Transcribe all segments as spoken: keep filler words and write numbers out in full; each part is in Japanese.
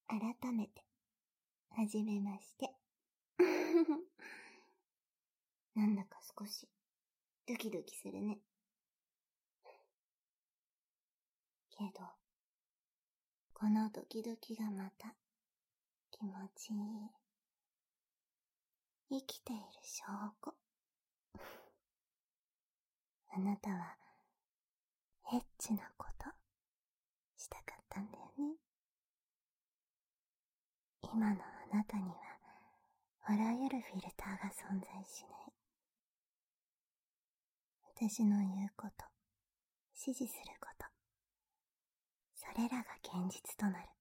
改めて、はじめまして。なんだか少し、ドキドキするね。けど、このドキドキがまた、気持ちいい。生きている証拠。あなたは、エッチなこと、したかったんだよね。今のあなたには、あらゆるフィルターが存在しない。私の言うこと、指示すること、それらが現実となる。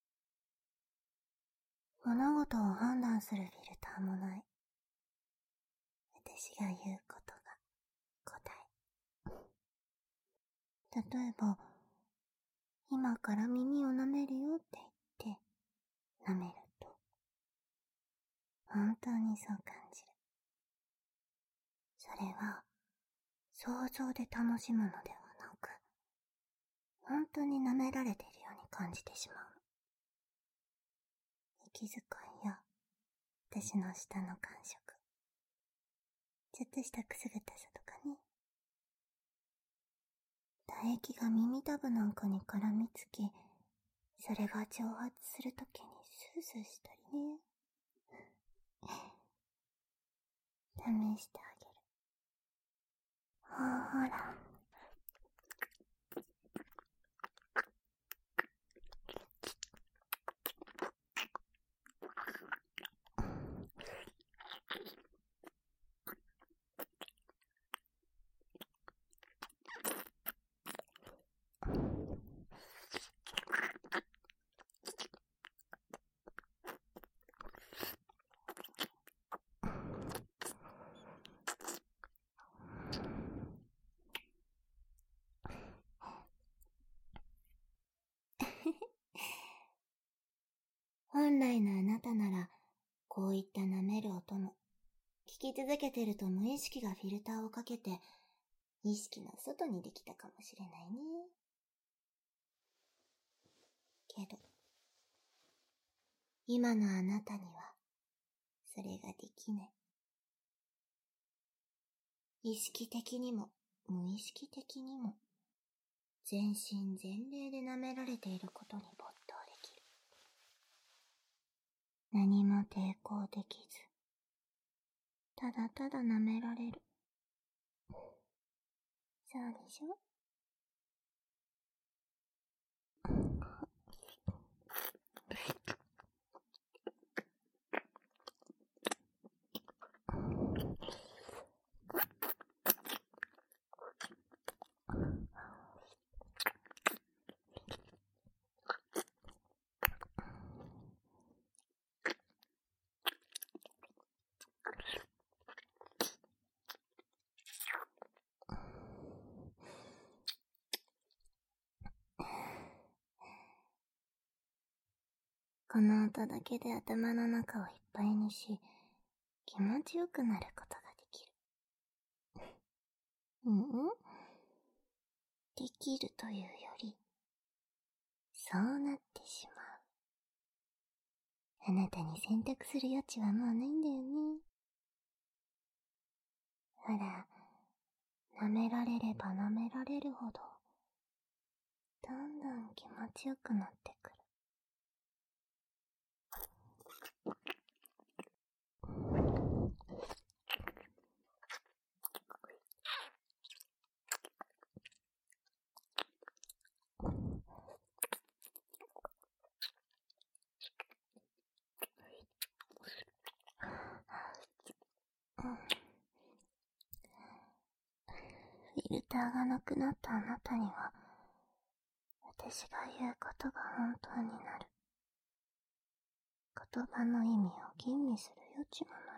物事を判断するフィルターもない。私が言うことが答え。例えば、今から耳を舐めるよって言って、舐めると、本当にそう感じる。それは、想像で楽しむのではなく、本当に舐められているように感じてしまうの。息遣いや、私の舌の感触、ちょっとしたくすぐったさとかね。唾液が耳たぶなんかに絡みつき、それが蒸発するときにスースーしたりね。試してあげる。ほら。本来のあなたなら、こういった舐める音も、聞き続けてると無意識がフィルターをかけて、意識の外にできたかもしれないね。けど、今のあなたには、それができない。意識的にも、無意識的にも、全身全霊で舐められていることに没頭できる。何も抵抗できず、ただただ舐められる。そうでしょ？この音だけで頭の中をいっぱいにし、気持ちよくなることができる。うん？できるというより、そうなってしまう。あなたに選択する余地はもうないんだよね。ほら、舐められれば舐められるほど、どんどん気持ちよくなってくる。フィルターがなくなったあなたには、私が言うことが本当になる。言葉の意味を吟味する余地もない。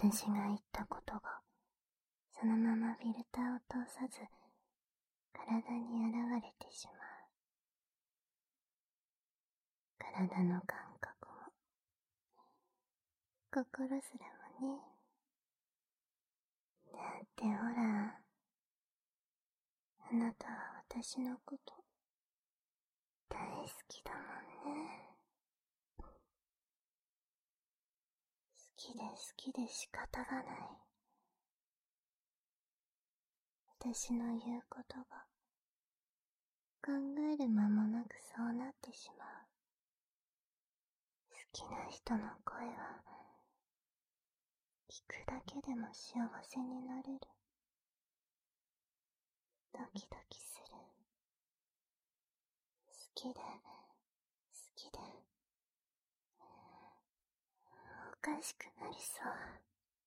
私が言ったことが、そのままフィルターを通さず、体に現れてしまう。体の感覚も、心すらもね。だってほら、あなたは私のこと大好きだもんね。好きで好きで仕方がない。私の言うことが考える間もなくそうなってしまう。好きな人の声は聞くだけでも幸せになれる。ドキドキする。好きで好きでおかしくなりそう。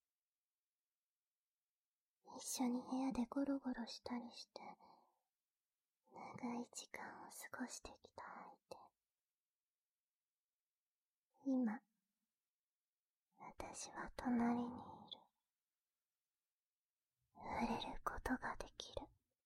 一緒に部屋でゴロゴロしたりして長い時間を過ごしてきた相手。今私は隣にいる。触れることができる。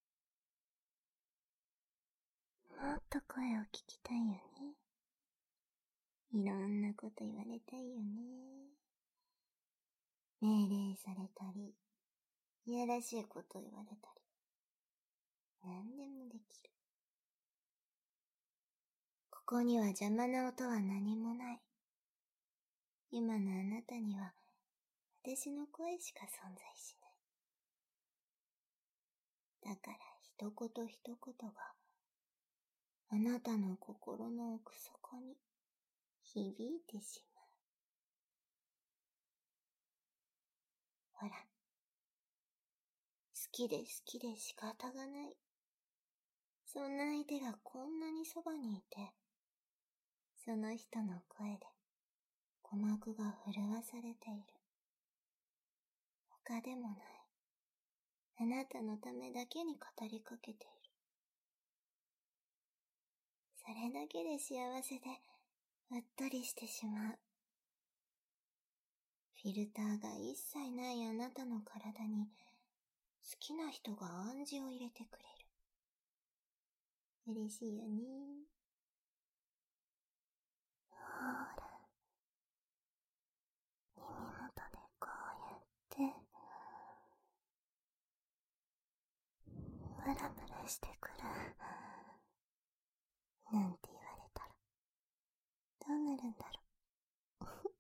もっと声を聞きたいよね。いろんなこと言われたいよね。命令されたり、いやらしいこと言われたり、何でもできる。ここには邪魔な音は何もない。今のあなたには私の声しか存在しない。だから一言一言があなたの心の奥底に響いてしまう。ほら、好きで好きで仕方がない。そんな相手がこんなにそばにいて、その人の声で鼓膜が震わされている。他でもない。あなたのためだけに語りかけている。それだけで幸せでうっとりしてしまう。フィルターが一切ないあなたの体に好きな人が暗示を入れてくれる。嬉しいよね。ほら、耳元でこうやってムラムラしてくるなんて言われたらどうなるんだろう。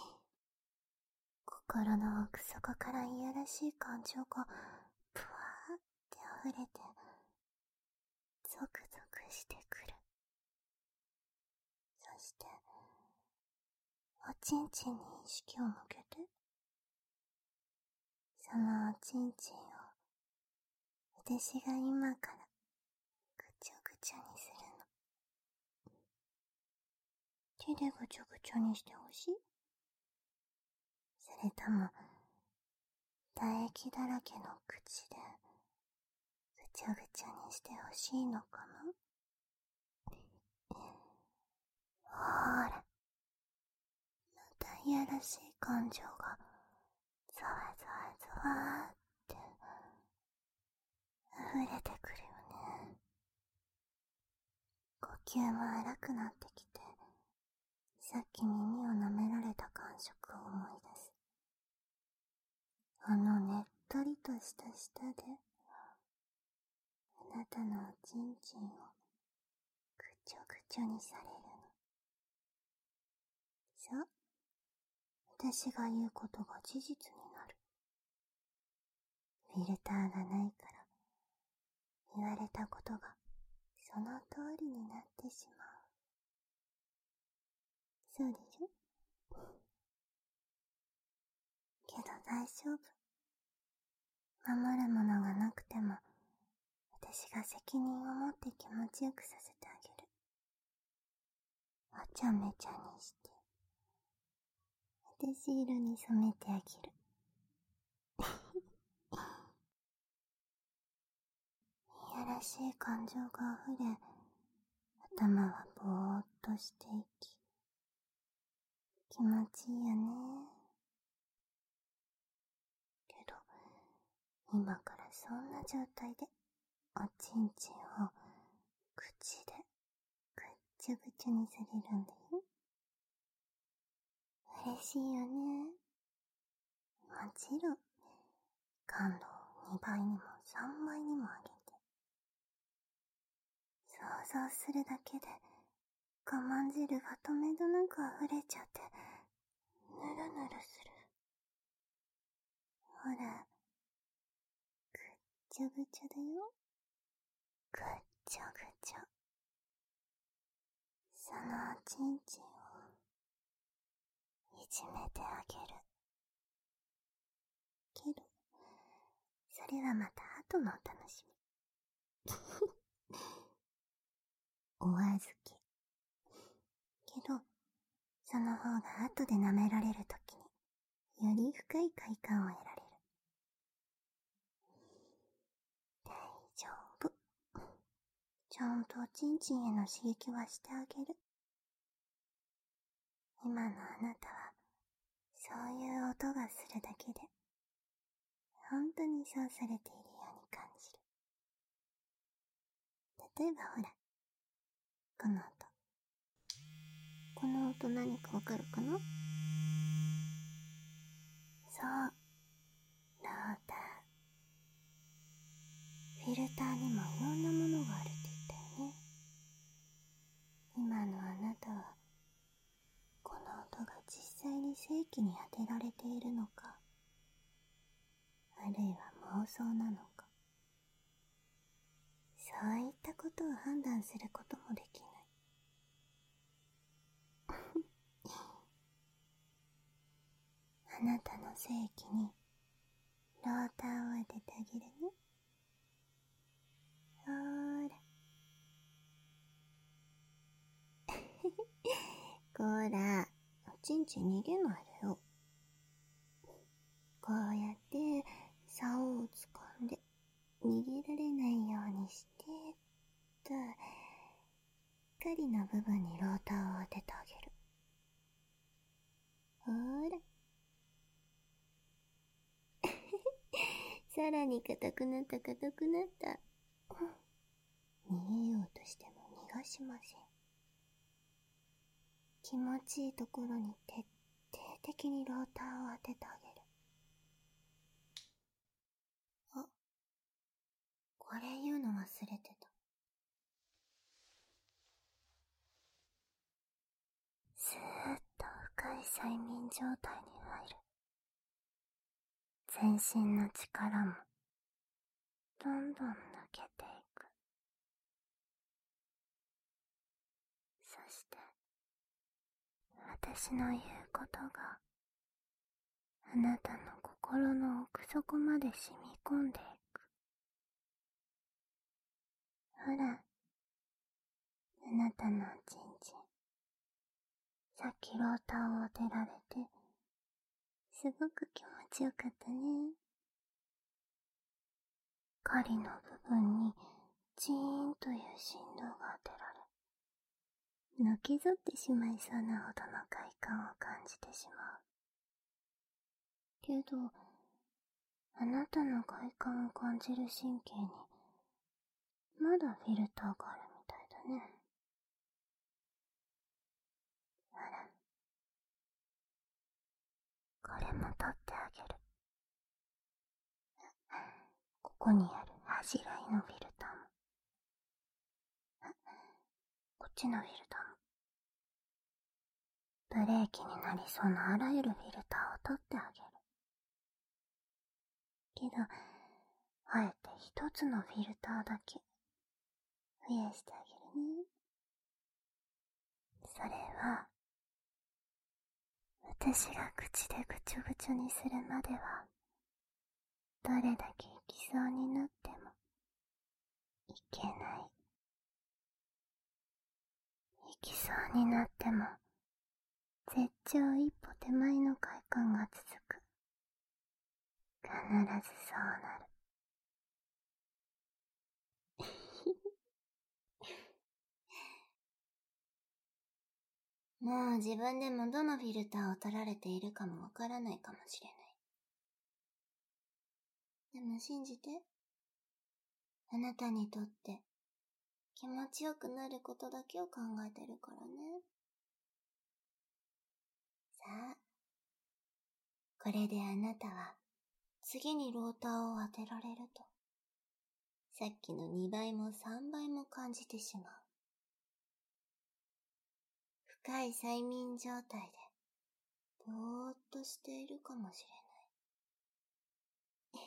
心の奥底からいやらしい感情がぷわーって溢れてゾクゾクしてくる。そしておちんちんに意識を向けて、そのおちんちんを私が今からぐちょぐちょにするの。手でぐちょぐちょにしてほしい？それとも唾液だらけの口でぐちょぐちょにしてほしいのかな？ほーら、またいやらしい感情がざわざわざわーって溢れてくるよね。呼吸も荒くなってきて、さっき耳を舐められた感触を思い出す。あのねっとりとした舌であなたのおちんちんをぐちょぐちょにされるの。そう、私が言うことが事実になる。フィルターがないから言われたことがその通りになってしまう。そうでしょ？けど大丈夫。守るものがなくても私が責任を持って気持ちよくさせてあげる。おちゃめちゃにして私色に染めてあげる。いやらしい感情があふれ、頭はぼーっとしていき、気持ちいいよね。 今からそんな状態でおちんちんを口でぐっちょぐちょにされるんだよ。嬉しいよね。もちろん感度をにばいにもさんばいにも上げて、想像するだけで我慢汁が止めどなく溢れちゃってぬるぬるする。ほら、ぐっちょぐちょだよ。ぐっちょぐちょ。そのおちんちんをいじめてあげる。けど、それはまた後のお楽しみ。お預け。けど、その方が後で舐められるときに、より深い快感を得られる。大丈夫。ちゃんとおちんちんへの刺激はしてあげる。今のあなたは、そういう音がするだけで、本当にそうされているように感じる。例えばほら、この音。この音何かわかるかな？そう、ローター。フィルターにもいろんなものがあるって言ったよね。今のあなたは、この音が実際に正規に当てられているのか、あるいは妄想なのか、そういったことを判断することもできない。あなたの正規にローターを当ててあげるね。ほーら。こーら、おちんちん逃げないでよ。こうやって竿を掴んで逃げられないようにしてと、針の部分にローターを当ててあげる。ほーら。さらに硬くなった硬くなった。逃げようとしても逃がしません。気持ちいいところに徹底的にローターを当ててあげる。あ、これ言うの忘れてた。スーッと深い催眠状態に入る。全身の力もどんどん抜けていく。そして私の言うことがあなたの心の奥底まで染み込んでいく。ほら、あなたのおちんちん、さっきローターを当てられてすごく気持ちよかったね。針の部分にチーンという振動が当てられ、のけぞってしまいそうなほどの快感を感じてしまう。けど、あなたの快感を感じる神経にまだフィルターがあるみたいだね。あら、これも取ってあげる。ここにある恥じらいのフィルターも、こっちのフィルターも、ブレーキになりそうなあらゆるフィルターを取ってあげる。けど、あえて一つのフィルターだけ増やしてあげるね。それは、私が口でぐちょぐちょにするまでは、どれだけいきそうになってもいけない。いきそうになっても絶頂一歩手前の快感が続く。必ずそうなる。もう自分でもどのフィルターを取られているかもわからないかもしれない。 でも信じて。あなたにとって気持ちよくなることだけを考えてるからね。さあ、これであなたは次にローターを当てられると、さっきのにばいもさんばいも感じてしまう。深い催眠状態でぼーっとしているかもしれない。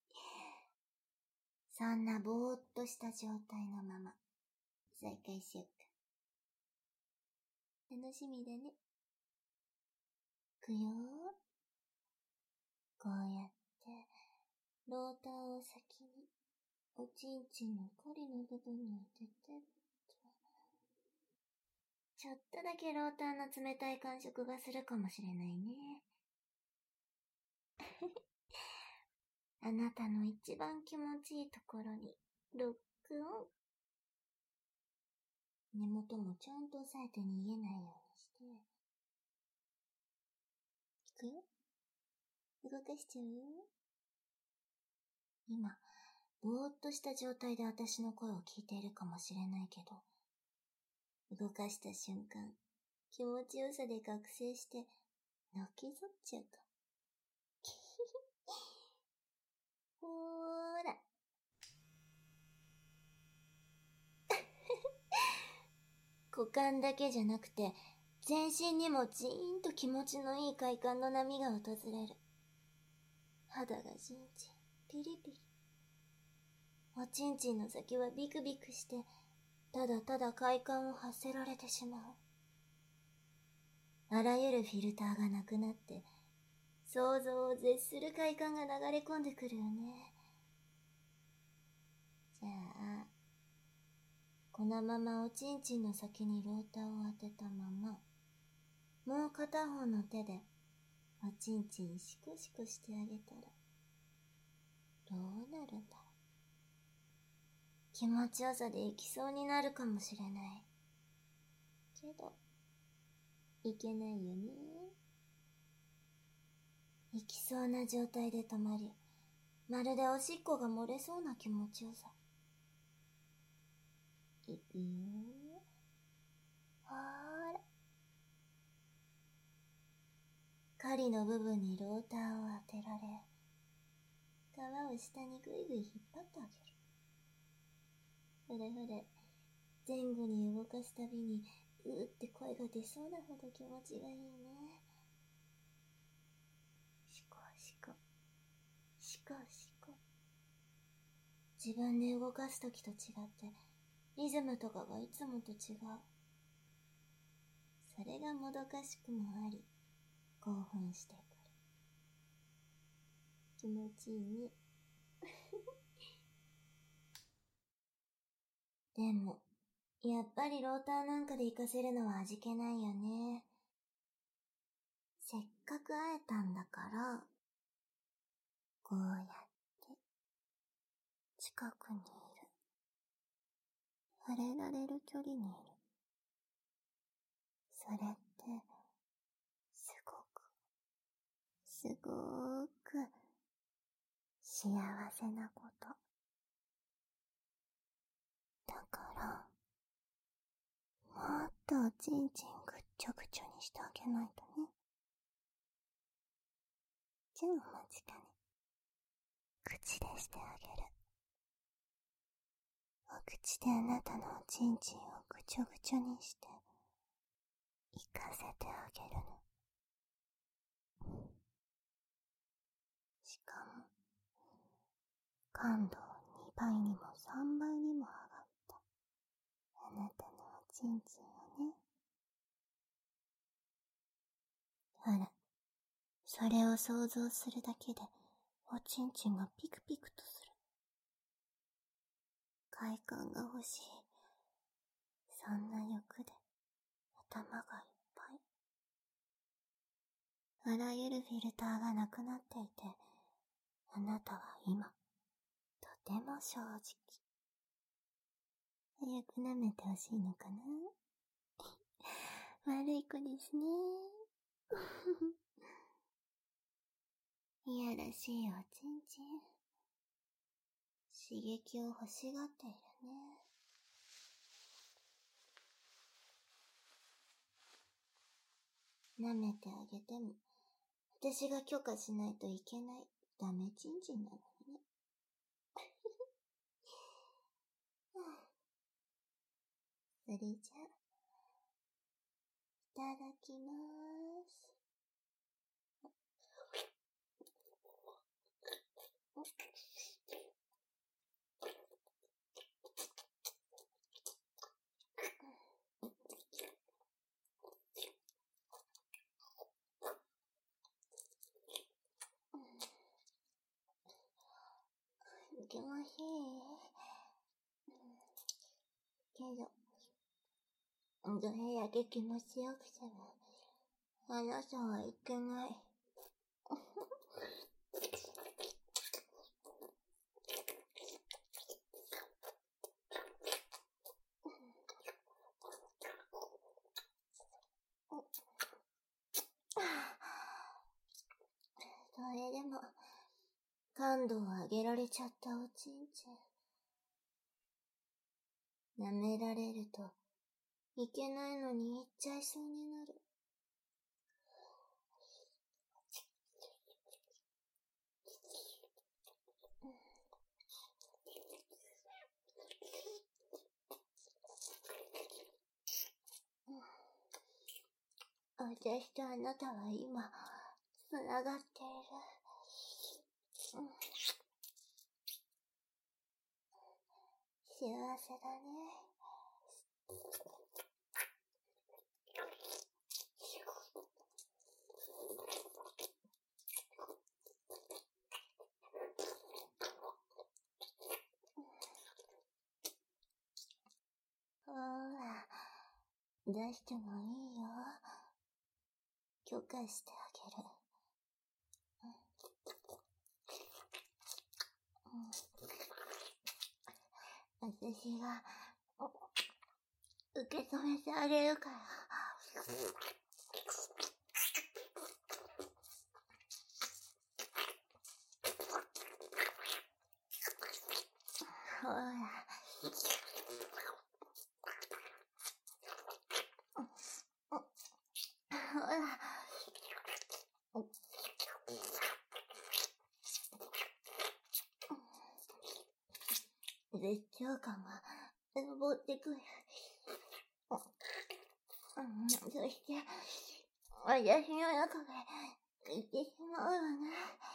そんなぼーっとした状態のまま再開しよっか。楽しみだね。いくよー。こうやってローターを先におちんちんの狩りの部分に当ててっと。ちょっとだけローターの冷たい感触がするかもしれないね。あなたの一番気持ちいいところにロックオン。根元もちゃんと押さえて逃げないようにして。いくよ。動かしちゃうよ。今、ぼーっとした状態で私の声を聞いているかもしれないけど、動かした瞬間、気持ちよさで覚醒して泣きぞっちゃうか。ほーら。股間だけじゃなくて、全身にもジーンと気持ちのいい快感の波が訪れる。肌がジンジン、ピリピリ。おちんちんの先はビクビクして、ただただ快感を発せられてしまう。あらゆるフィルターがなくなって、想像を絶する快感が流れ込んでくるよね。じゃあ、このままおちんちんの先にローターを当てたまま、もう片方の手でおちんちんシコシコしてあげたら、どうなるんだろう。気持ちよさでいきそうになるかもしれない。けど、いけないよね。いきそうな状態で止まり、まるでおしっこが漏れそうな気持ちよさ。いくよー。ほーら。狩りの部分にローターを当てられ、皮を下にぐいぐい引っ張ってあげる。ほれほれ、前後に動かすたびに、うーって声が出そうなほど気持ちがいいね。シコシコ、シコシコ。自分で動かすときと違って、リズムとかがいつもと違う。それがもどかしくもあり、興奮してくる。気持ちいいね。でも、やっぱりローターなんかで活かせるのは味気ないよね。せっかく会えたんだから、こうやって、近くにいる。触れられる距離にいる。それって、すごく、すごーく、幸せなこと。だから、もっとおちんちんぐっちょぐちょにしてあげないとね。じゃあお待ちかね。口でしてあげる。お口であなたのおちんちんをぐちょぐちょにして、行かせてあげるの。しかも、感度をにばいにもさんばいにも上がった。あなたのおちんちんをね。ほら、それを想像するだけで、おちんちんがピクピクとする。快感が欲しい。そんな欲で、頭がいっぱい。あらゆるフィルターがなくなっていて、あなたは今、とても正直。早く舐めてほしいのかな。悪い子ですね。いやらしいおちんちん。 刺激を欲しがっているね。舐めてあげても、私が許可しないといけないダメチンチンなのにね。それじゃ、いただきまーす。気持ちいい。けど、どれだけ気持ちよくても、あなたはいけない。それでも、感度を上げられちゃったおちんちん。舐められると、いけないのに言っちゃいそうになる。私とあなたは今、つながっている。幸せだね。ほら、出してもいいよ。許可してあげる。私が、受け止めてあげるから。ほら。ほら。絶頂感が登ってくる。そして、私の中で行ってしまうわね。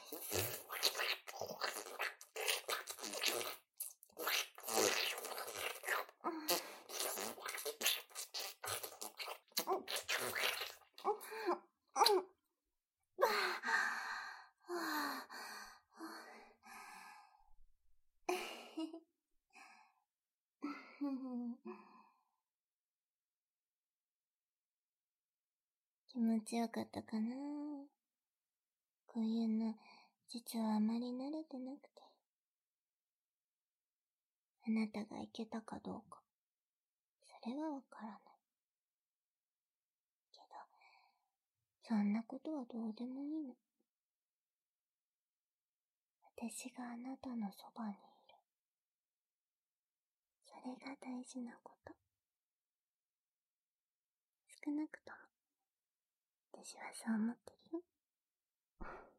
気持ちよかったかな。こういうの、実はあまり慣れてなくて。あなたがいけたかどうか、それはわからない。けど、そんなことはどうでもいいの。私があなたのそばにいる。それが大事なこと。少なくとも、私はそう思ってるよ。